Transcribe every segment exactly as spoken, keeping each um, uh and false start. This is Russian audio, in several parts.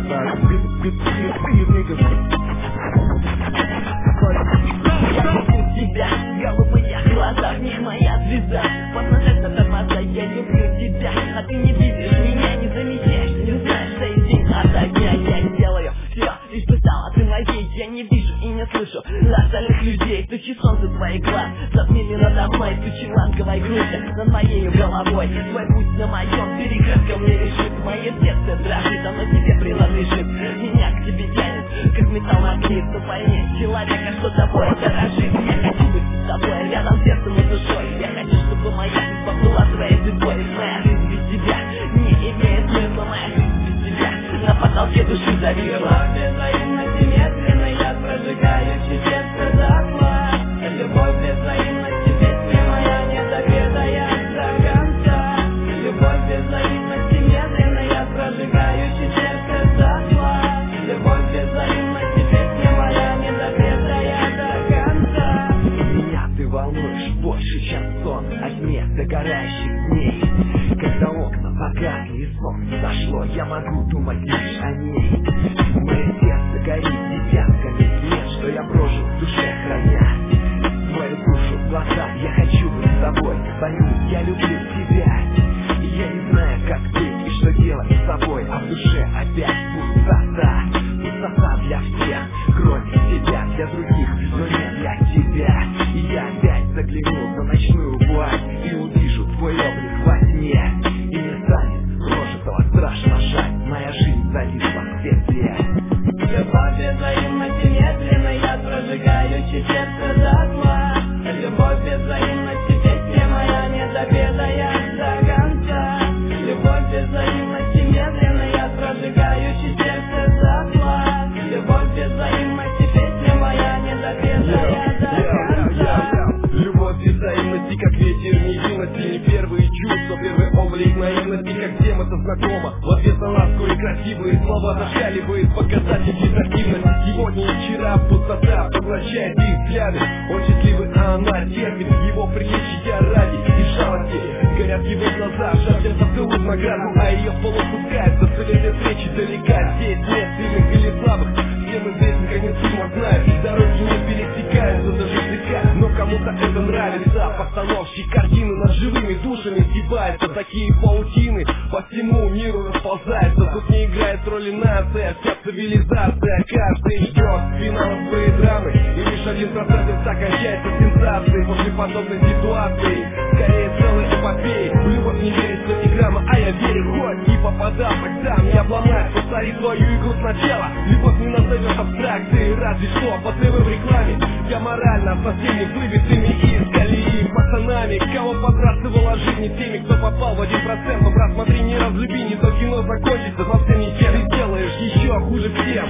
тебя, голубые глаза, в них моя звезда. Посмотреть на тормоза, я люблю тебя. А ты не видишь меня, не замечаешь, не знаешь, что иди от огня. Я делаю все, испытала ты моей. Я не вижу и не слышу остальных людей. Тучи солнца твоих глаз, затмили надо мной. Тучи ланговой груди над моей головой. Твой путь на моем перекрестке мне решит. Мое сердце дрожит, оно тебе принадлежит. Меня к тебе тянет, как металл магнит. Но пойми, человека, что тобой дорожит. Я хочу быть с тобой, рядом сердцем и душой. Я хочу, чтобы моя судьба была твоей судьбой. Моя жизнь без тебя не имеет смысла. Моя жизнь без тебя на потолке души зависла. Любовь взаимности медленно, я прожигаю сердце дотла. Любовь без взаимности, песня моя недопетая до конца. Любовь без взаимности медленно, я прожигаю сердце дотла. Любовь без взаимности, песня моя недопетая до конца. Меня ты волнуешь больше, чем сон о дне догорающих дней. Когда окна погасли и солнце зашло, я могу думать лишь о ней. Мое сердце горит десятками лет, что я прожил в душе храня твою душу в глаза. Я хочу быть с тобой, пойми, я люблю тебя. И я не знаю, как быть и что делать с тобой, а в душе опять пустота. Пустота для всех, кроме тебя, для других, но не для тебя. И я опять загляну на ночную вуаль и увижу твой облик во сне. И мне станет прожитого страшно жаль. Моя жизнь зависла в петле. Любовь без взаимности медленно, я прожигаю сердце дотла. Любовь без взаимности, песня моя недопетая до конца. Любовь без взаимности медленно, я прожигаю сердце дотла. Любовь без взаимности, песня моя недопетая до конца. Любовь без взаимности, как ветер невинности. Не первые чувства, первый облик наивности. Как всем это знакомо, в ответ на ласку и красивые слова зашкаливает показатель дезактивности. Сегодня и вчера пустота поглощает их взгляды. Он счастливый, а она терпит его приличия ради и жалости. Горят его глаза, жаждет поцелуй в награду, а ее в полу пускается. Цель этой встречи далека, здесь нет сильных или слабых. Все мы здесь некогнесумо знаем, дороги не пересекаются даже слегка. Но кому-то это нравится, постановщик картины над живыми душами стебается. Такие паутины по всему миру расползаются. Тут не играет роли нация, вся цивилизация. Каждый ждет финала своей драмы, и лишь один процент так кончается сенсацией. После подобной ситуации скорее целой эпопеи. В любовь не верится ни грамма, а я верю, хоть и попадал, тогда не обломает. Повтори свою игру сначала. Любовь не назовешь абстракцией, разве что по ТВ в рекламе. Я морально со всеми выбитыми из колеи пацанами. Кого подбрасывала жизнь, не теми, кто попал в один процент. Но брат, смотри, не разлюби, не то кино закончится совсем не тем. Ты делаешь еще хуже всем.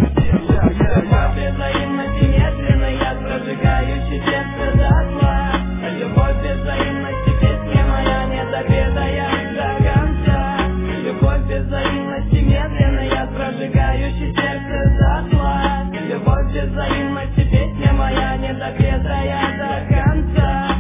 Любовь без взаимности медленно, я прожигаю сердце дотла. Любовь без взаимности, песня моя недопетая до конца. Любовь без взаимности медленно, я прожигаю сердце дотла. Любовь без взаимности, песня моя недопетая до конца.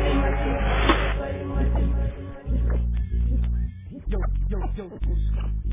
Yo, yo, yo.